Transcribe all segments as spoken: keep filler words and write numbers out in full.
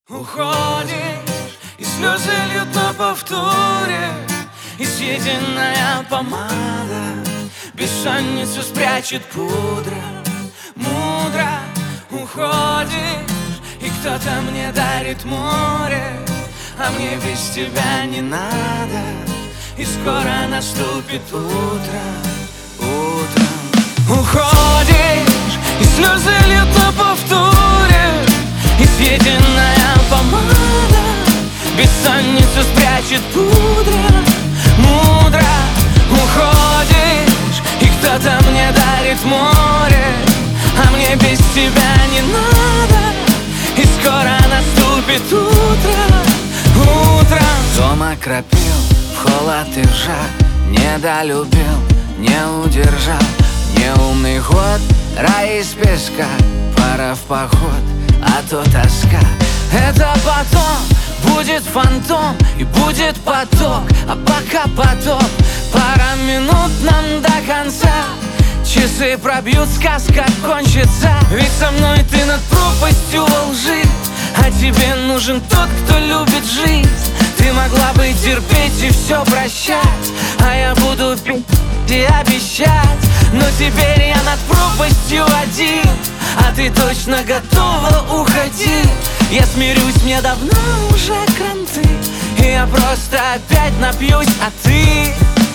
Уходишь, и слезы льют на повторе, и съеденная помада бессонницу спрячет пудра. Мудро уходишь, и кто-то мне дарит море, а мне без тебя не надо, и скоро наступит утро. Утром уходишь, и слезы льют на повторе, и съеденная помада бессонницу спрячет пудра. Мудро уходишь, и кто-то мне дарит море, а мне без тебя не надо, и скоро наступит утро. Утром дома кропил, в холод и в жар, недолюбил, не удержал. Неумный ход, рай из песка, пора в поход, а то тоска. Это потом будет фантом и будет поток, а пока потоп, пара минут нам до конца. Часы пробьют, сказка кончится, ведь со мной ты над пропастью во лжи, а тебе нужен тот, кто любит жизнь. Ты могла бы терпеть и все прощать, а я буду пить и обещать. Но теперь я над пропастью один, а ты точно готова уходить. Я смирюсь, мне давно уже кранты, и я просто опять напьюсь, а ты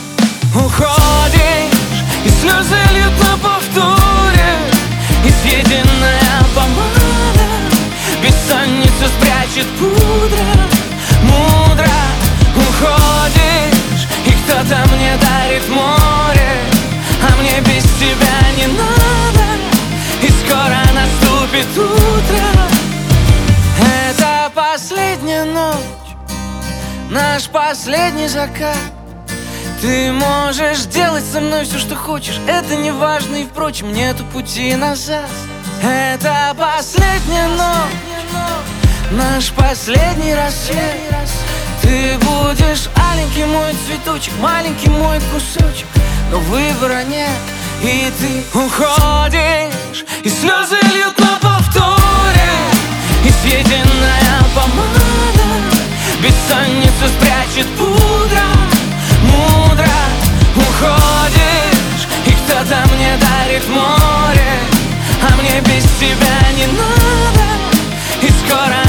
уходишь, и слезы льют на повторе, и съеденная помада бессонницу спрячет пудра. Мудро уходишь, и кто-то мне дарит море, а мне без тебя не надо, и скоро наступит утро. Это последняя ночь, наш последний закат. Ты можешь делать со мной все, что хочешь, это не важно, и впрочем, нету пути назад. Это последняя ночь, наш последний рассвет. Ты будешь аленький мой цветочек, маленький мой кусочек, но выбора нет, и ты уходишь, и слезы льют на повторе, и съеденная помада бессонницу спрячет пудра. Мудро уходишь, и кто-то мне дарит море, а мне без тебя не надо, и скоро